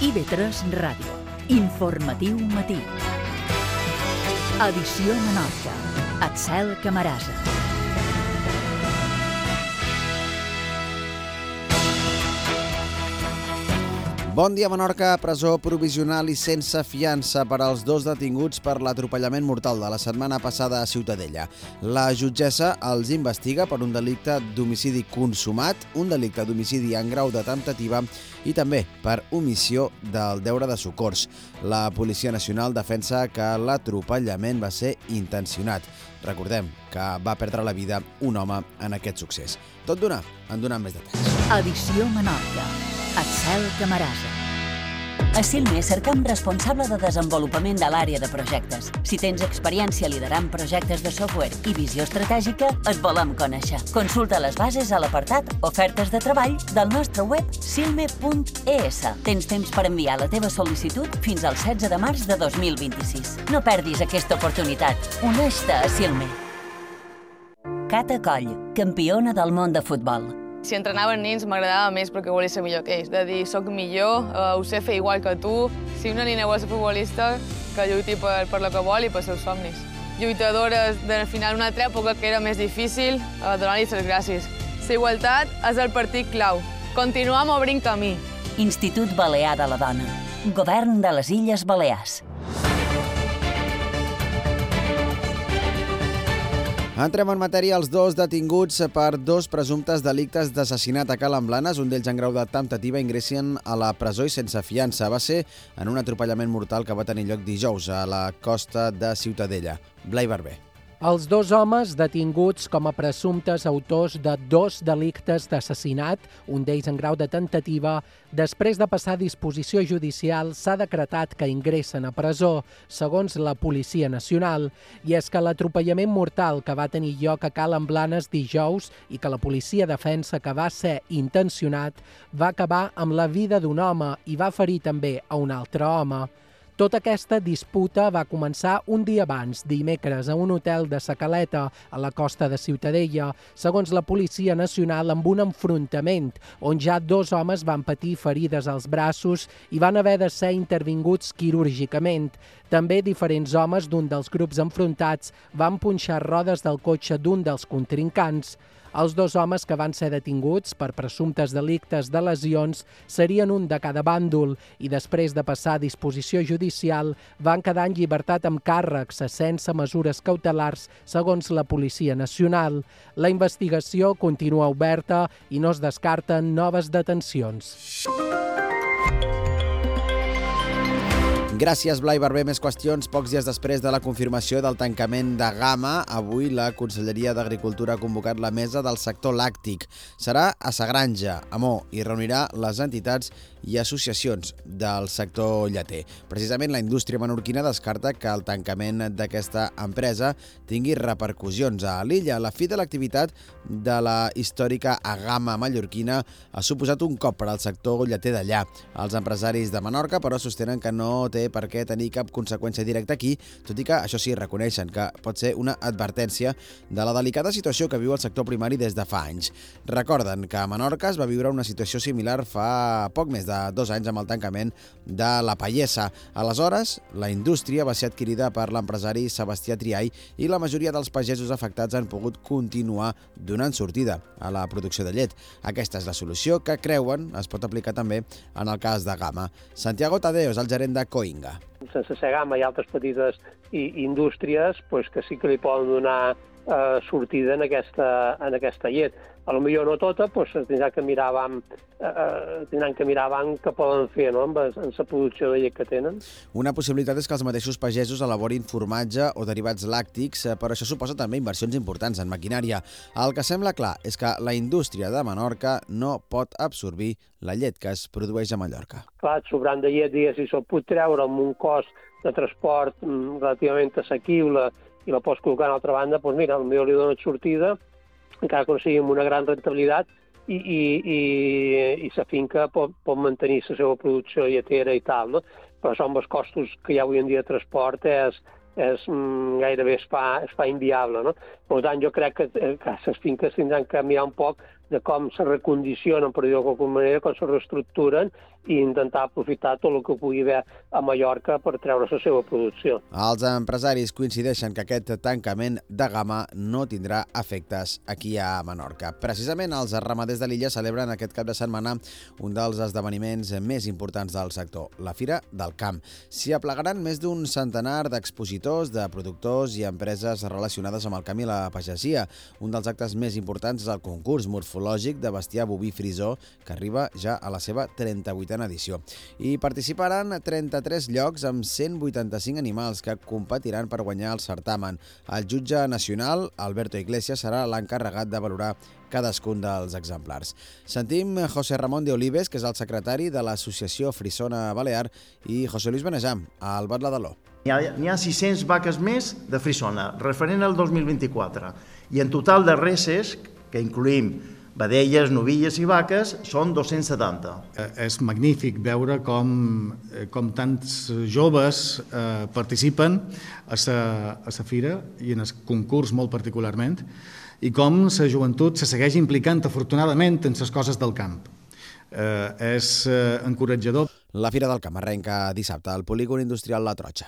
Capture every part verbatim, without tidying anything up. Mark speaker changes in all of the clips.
Speaker 1: I V tres Ràdio. Informatiu matí. Edició Menorca. Axel Camarasa.
Speaker 2: Bon dia, Menorca. Presó provisional i sense fiança per als dos detinguts per l'atropellament mortal de la setmana passada a Ciutadella. La jutgessa els investiga per un delicte d'homicidi consumat, un delicte d'homicidi en grau de temptativa i també per omissió del deure de socors. La Policia Nacional defensa que l'atropellament va ser intencionat. Recordem que va perdre la vida un home en aquest succés. Tot d'una, en donant més detalls.
Speaker 1: Edició Menorca. Axel Camarasa.
Speaker 3: A Silme cercam responsable de desenvolupament de l'àrea de projectes. Si tens experiència liderant projectes de software i visió estratègica, et volem conèixer. Consulta les bases a l'apartat Ofertes de treball del nostre web silme punt e essa. Tens temps per enviar la teva sol·licitud fins al setze de març de dos mil vint-i-sis. No perdis aquesta oportunitat. Uneix-te a Silme. Cata Coll, campiona del món de futbol.
Speaker 4: Si entrenaven nins m'agradava més perquè volia ser millor que ells. De dir, soc millor, uh, ho sé fer igual que tu. Si una nina vol ser futbolista, que lluiti per, per lo que vol i per seus somnis. Lluitadores de final una altra època que era més difícil, uh, donar-li les gràcies. La igualtat és el partit clau. Continuem obrint camí.
Speaker 3: Institut Balear de la Dona. Govern de les Illes Balears.
Speaker 2: Entrem en matèria. Els dos detinguts per dos presumptes delictes d'assassinat a Cala Blanes, un d'ells en grau de temptativa, ingressen a la presó i sense fiança. Va ser en un atropellament mortal que va tenir lloc dijous a la costa de Ciutadella. Blai Barber.
Speaker 5: Els dos homes detinguts com a presumptes autors de dos delictes d'assassinat, un d'ells en grau de temptativa, després de passar a disposició judicial, s'ha decretat que ingressen a presó, segons la Policia Nacional. I és que l'atropellament mortal que va tenir lloc a Cala Blanes dijous i que la policia defensa que va ser intencionat, va acabar amb la vida d'un home i va ferir també a un altre home. Tota aquesta disputa va començar un dia abans, dimecres, a un hotel de Sa Caleta, a la costa de Ciutadella, segons la Policia Nacional, amb un enfrontament on ja dos homes van patir ferides als braços i van haver de ser intervinguts quirúrgicament. També diferents homes d'un dels grups enfrontats van punxar rodes del cotxe d'un dels contrincants. Els dos homes que van ser detinguts per presumptes delictes de lesions serien un de cada bàndol i després de passar a disposició judicial van quedar en llibertat amb càrrecs sense mesures cautelars, segons la Policia Nacional. La investigació continua oberta i no es descarten noves detencions.
Speaker 2: Gràcies, Blai Barber. Més qüestions. Pocs dies després de la confirmació del tancament de Gama, avui la Conselleria d'Agricultura ha convocat la mesa del sector làctic. Serà a Sa Granja, a Mo, i reunirà les entitats i associacions del sector lleter. Precisament la indústria menorquina descarta que el tancament d'aquesta empresa tingui repercussions a l'illa. La fi de l'activitat de la històrica Agama mallorquina ha suposat un cop per al sector lleter d'allà. Els empresaris de Menorca, però, sostenen que no té per què tenir cap conseqüència directa aquí, tot i que, això sí, reconeixen que pot ser una advertència de la delicada situació que viu el sector primari des de fa anys. Recorden que a Menorca es va viure una situació similar fa poc més de dos anys amb el tancament de la Pallessa. Aleshores, la indústria va ser adquirida per l'empresari Sebastià Triay i la majoria dels pagesos afectats han pogut continuar donant sortida a la producció de llet. Aquesta és la solució que creuen es pot aplicar també en el cas de Gama. Santiago Tadeo és el gerent de Coinga.
Speaker 6: Sense ser Gama i altres petites indústries pues, que sí que li poden donar eh, sortida en aquesta, en aquesta llet. A lo millor no tota, doncs tindran que mirar abans, eh, tindran que mirar abans què poden fer, no?, amb la producció de llet que tenen.
Speaker 2: Una possibilitat és que els mateixos pagesos elaborin formatge o derivats làctics, però això suposa també inversions importants en maquinària. El que sembla clar és que la indústria de Menorca no pot absorbir la llet que es produeix a Mallorca.
Speaker 6: Clar, sobrant de llet, diguéssim, se'l pot treure amb un cost de transport relativament assequible i la pots col·locar en altra banda, doncs mira, potser li dones sortida, encara que no sigui amb una gran rentabilitat, i, i, i, i la finca pot, pot mantenir la seva producció lletera i tal, no? Però són els costos que hi ha avui en dia de transport és, és mm, gairebé es fa, es fa inviable, no? Per tant, jo crec que, que les finques tindran que mirar un poc de com se recondicionen, per dir-ho de qualsevol manera, com se reestructuren i intentar aprofitar tot el que pugui haver a Mallorca per treure la seva producció.
Speaker 2: Els empresaris coincideixen que aquest tancament de gamma no tindrà efectes aquí a Menorca. Precisament els ramaders de l'illa celebren aquest cap de setmana un dels esdeveniments més importants del sector, la Fira del Camp. S'hi aplegaran més d'un centenar d'expositors, de productors i empreses relacionades amb el camp i la pagesia. Un dels actes més importants és el concurs morfològic de bestiar boví frisó, que arriba ja a la seva trenta-vuitena edició. Hi participaran trenta-tres llocs amb cent vuitanta-cinc animals que competiran per guanyar el certamen. El jutge nacional, Alberto Iglesias, serà l'encarregat de valorar cadascun dels exemplars. Sentim José Ramón de Olives, que és el secretari de l'Associació Frisona Balear, i José Luis Benejam, al Batlle de l'O.
Speaker 7: N'hi ha, n'hi ha sis-cents vaques més de frisona, referent al dos mil vint-i-quatre. I en total de reses, que incluïm vedelles, novilles i vaques, són dos-cents setanta.
Speaker 8: És magnífic veure com, com tants joves eh, participen a la fira i en el concurs molt particularment, i com la joventut se segueix implicant afortunadament en les coses del camp. Eh, és eh, encoratjador.
Speaker 2: La Fira del Camp arrenca dissabte al polígon industrial La Trotxa.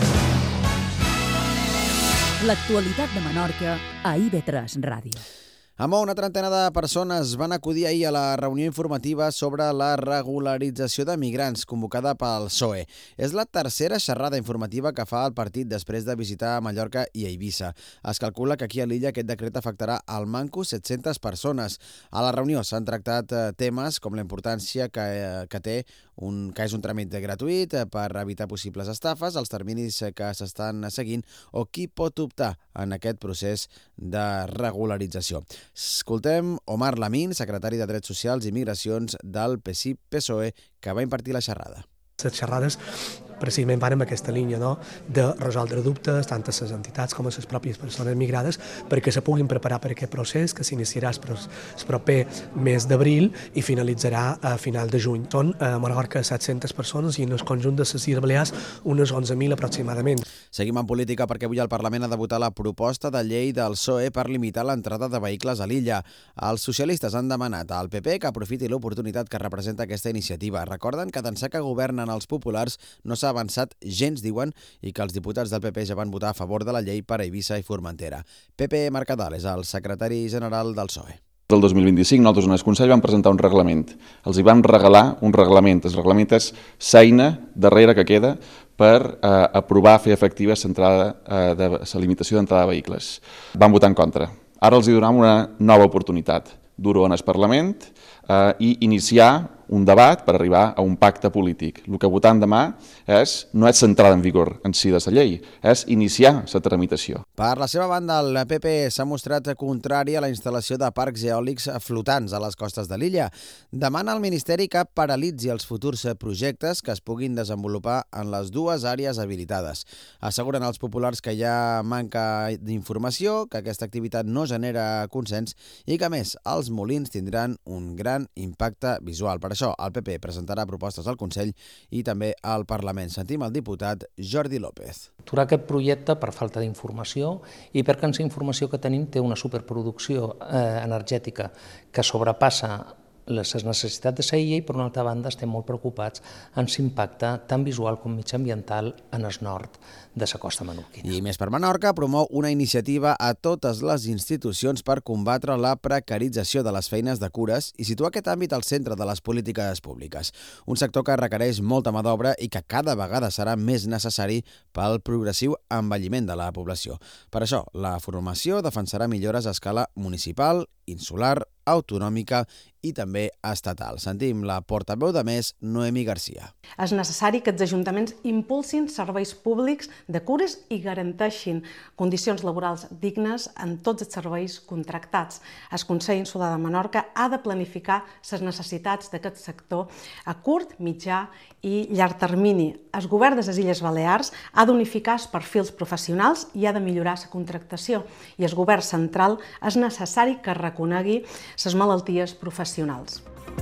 Speaker 1: L'actualitat de Menorca a I V tres Ràdio.
Speaker 2: A Mo, una trentena de persones van acudir ahir a la reunió informativa sobre la regularització de migrants convocada pel P S O E. És la tercera xerrada informativa que fa el partit després de visitar Mallorca i Eivissa. Es calcula que aquí a l'illa aquest decret afectarà al manco set-centes persones. A la reunió s'han tractat temes com la importància que, que té un, que és un tràmit gratuït per evitar possibles estafes, els terminis que s'estan seguint o qui pot optar en aquest procés de regularització. Escoltem Omar Lamín, secretari de Drets Socials i Migracions del P S I P S O E, que va impartir la xerrada.
Speaker 9: Les xerrades precisament van en aquesta línia, no?, de resoldre dubtes tant a les entitats com a les pròpies persones migrades perquè se puguin preparar per aquest procés que s'iniciarà el proper mes d'abril i finalitzarà a final de juny. Són a Menorca set-centes persones i en el conjunt de les Illes Balears unes onze mil aproximadament.
Speaker 2: Seguim en política perquè avui el Parlament ha de votar la proposta de llei del P S O E per limitar l'entrada de vehicles a l'illa. Els socialistes han demanat al P P que aprofiti l'oportunitat que representa aquesta iniciativa. Recorden que d'ençà que governen els populars no s'ha avançat gens, diuen, i que els diputats del P P ja van votar a favor de la llei per a Eivissa i Formentera. Pepe Mercadal és el secretari general del P S O E.
Speaker 10: El dos mil vint-i-cinc nosaltres en el Consell vam presentar un reglament. Els hi vam regalar un reglament. El reglament és l'eina darrere que queda per eh, aprovar, fer efectiva eh, de la limitació d'entrada de vehicles. Van votar en contra. Ara els hi donem una nova oportunitat. Dur-ho en el Parlament eh, i iniciar un debat per arribar a un pacte polític. El que votam demà és, no és l'entrada en vigor en si de la llei, és iniciar la tramitació.
Speaker 2: Per la seva banda, el P P s'ha mostrat contrari a la instal·lació de parcs eòlics flotants a les costes de l'illa. Demana al Ministeri que paralitzi els futurs projectes que es puguin desenvolupar en les dues àrees habilitades. Asseguren els populars que hi ha manca d'informació, que aquesta activitat no genera consens i que, a més, els molins tindran un gran impacte visual. Per això, el P P presentarà propostes al Consell i també al Parlament. Sentim el diputat Jordi López.
Speaker 11: Aturar aquest projecte per falta d'informació i perquè la informació que tenim té una superproducció eh, energètica que sobrepassa les necessitats de la illa i, per una altra banda, estem molt preocupats en l'impacte tant visual com mitjaambiental en el nord de la costa menorquina.
Speaker 2: I Més per Menorca promou una iniciativa a totes les institucions per combatre la precarització de les feines de cures i situar aquest àmbit al centre de les polítiques públiques. Un sector que requereix molta mà d'obra i que cada vegada serà més necessari pel progressiu envelliment de la població. Per això, la formació defensarà millores a escala municipal, insular, autonòmica i també estatal. Sentim la portaveu de Més, Noemi Garcia.
Speaker 12: És necessari que els ajuntaments impulsin serveis públics de cures i garanteixin condicions laborals dignes en tots els serveis contractats. El Consell Insular de Menorca ha de planificar les necessitats d'aquest sector a curt, mitjà i llarg termini. El govern de les Illes Balears ha d'unificar els perfils professionals i ha de millorar la contractació. I el govern central és necessari que reconegui les malalties professionals.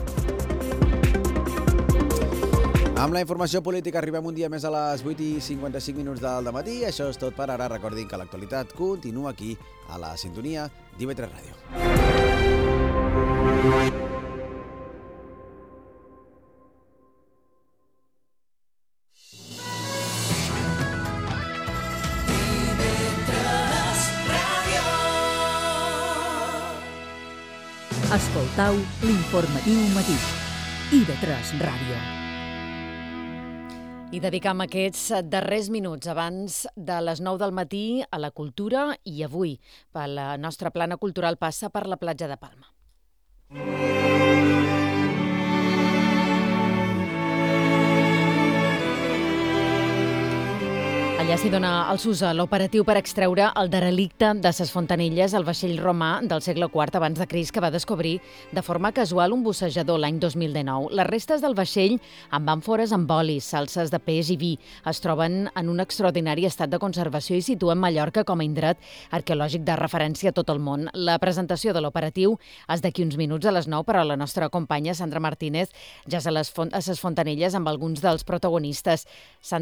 Speaker 2: Amb la informació política arribem un dia més a les vuit i cinquanta-cinc minuts del dematí. Això és tot per ara. Recordin que l'actualitat continua aquí, a la sintonia d'I V tres Ràdio.
Speaker 1: Escoltau l'informatiu matí. I ve tres Ràdio.
Speaker 13: I dedicam aquests darrers minuts abans de les nou del matí a la cultura i avui la nostra plana cultural passa per la platja de Palma. Allà s'hi dona el s'ús a l'operatiu per extreure el derelicte de ses Fontanilles, el vaixell romà del segle quart abans de Crist que va descobrir de forma casual un bussejador l'any dos mil dinou. Les restes del vaixell amb àmfores amb oli, salses de peix i vi es troben en un extraordinari estat de conservació i situen Mallorca com a indret arqueològic de referència a tot el món. La presentació de l'operatiu és d'aquí uns minuts a les nou, però la nostra companya Sandra Martínez ja és a les Fontanilles amb alguns dels protagonistes. Sandra,